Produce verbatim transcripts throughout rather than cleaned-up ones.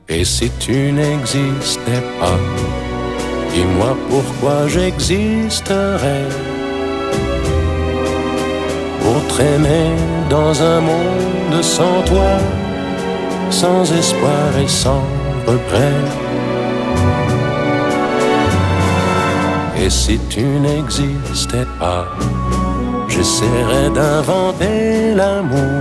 Et si tu n'existais pas, dis-moi pourquoi j'existerais. Pour traîner dans un monde sans toi, sans espoir et sans regret. Et si tu n'existais pas, j'essaierais d'inventer l'amour,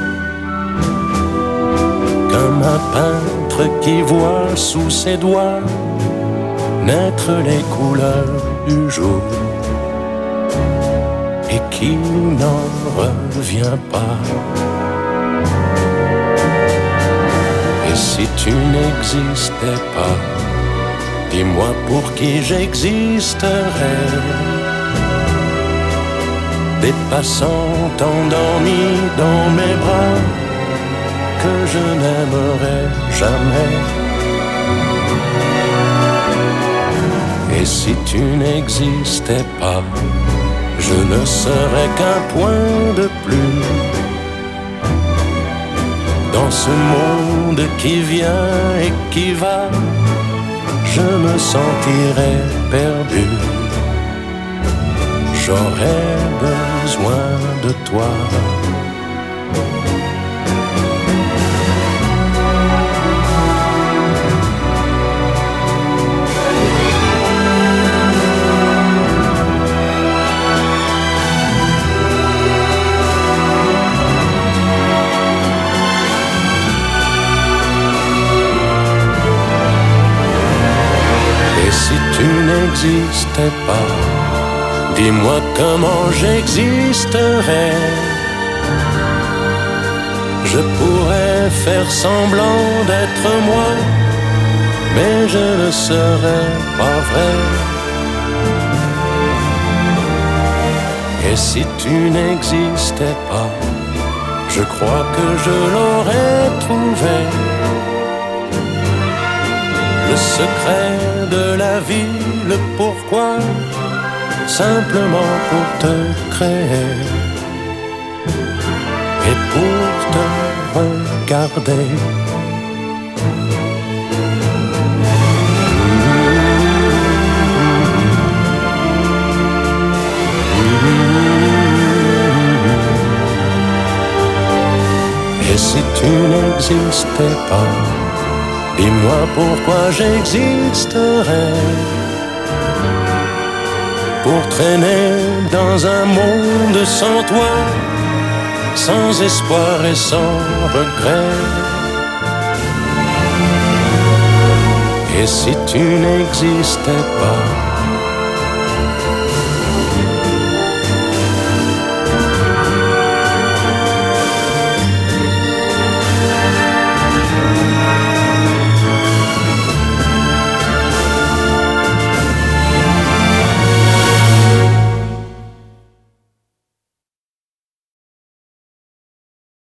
comme un peintre qui voit sous ses doigts naître les couleurs du jour et qui n'en revient pas. Et si tu n'existais pas, dis-moi pour qui j'existerais. Des passants endormis dans mes bras que je n'aimerais jamais. Et si tu n'existais pas, je ne serais qu'un point de plus dans ce monde qui vient et qui va. Je me sentirais perdu. J'aurais besoin de toi. Et si tu n'existais pas, dis-moi comment j'existerais. Je pourrais faire semblant d'être moi, mais je ne serais pas vrai. Et si tu n'existais pas, je crois que je l'aurais trouvé. Le secret de la vie, le pourquoi, simplement pour te créer et pour te regarder. Et si tu n'existais pas, dis-moi pourquoi j'existerais. Pour traîner dans un monde sans toi, sans espoir et sans regret. Et si tu n'existais pas,